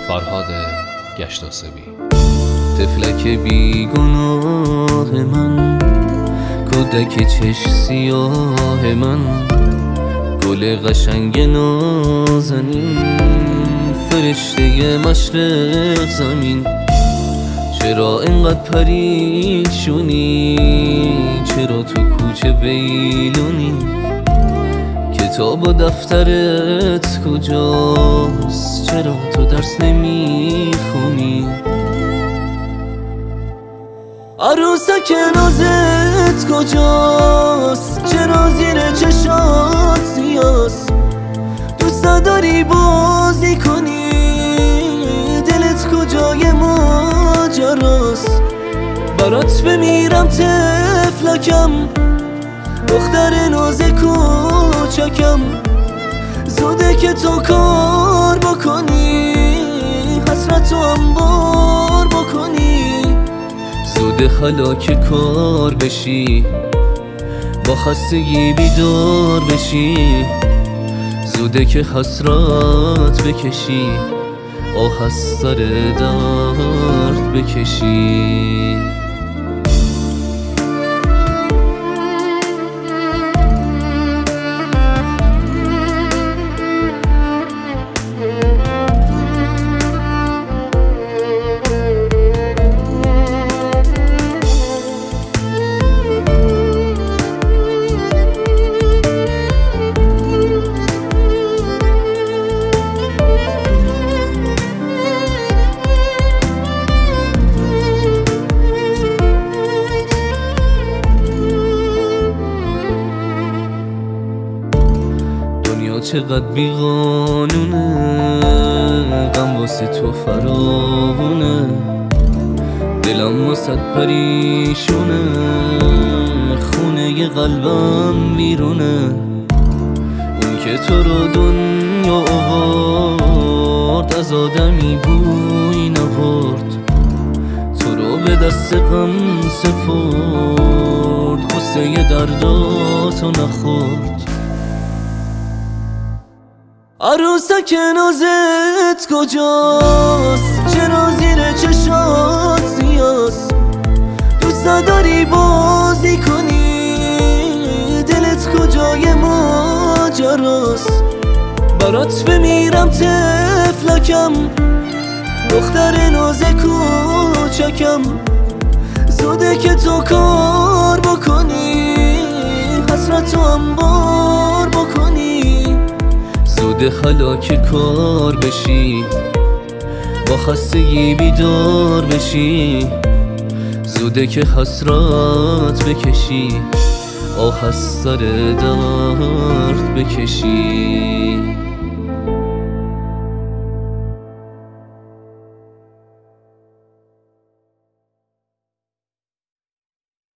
فرهاد گشتاسبی. طفلک بیگناه من، کودک چش سیاه من، گل قشنگ نازنین، فرشته مشرق زمین. چرا اینقدر پریشونی؟ چرا تو کوچه ویلونی؟ کتاب و دفترت کجاست؟ چرا تو درس نمیخونی؟ عروسک نازت کجاست؟ چرا زیر چشات سیاست؟ دوست داری بازی کنی؟ دلت کجای ماجراست؟ برات بمیرم طفلکم، دختر ناز کوچکم. زوده که تو کار بکنی، حسرت رو انبار بکنی. زوده حالا که کار بشی، با خستگی بیدار بشی. زوده که حسرت بکشی، آه از سر درد بکشی. چقدر بیقانونه، غم واسه تو فراوونه. دلم واسه پریشونه، خونه قلبم بیرونه. اون که تو رو دنیا آورد، از آدمی بوی نبرد. تو رو به دست غم سپرد، غصه درداتو نخورد. عروسک نازت کجاست؟ چرا زیر چشات سیاست؟ دوست داری بازی کنی؟ دلت کجای ماجراست؟ برات بمیرم طفلکم، دختر ناز کوچکم. زوده که تو کار بکنی، حسرت رو انبار بکنی. زوده حالا که کار بشی، با خستگی بیدار بشی. زوده که حسرت بکشی، آه از سر درد بکشی.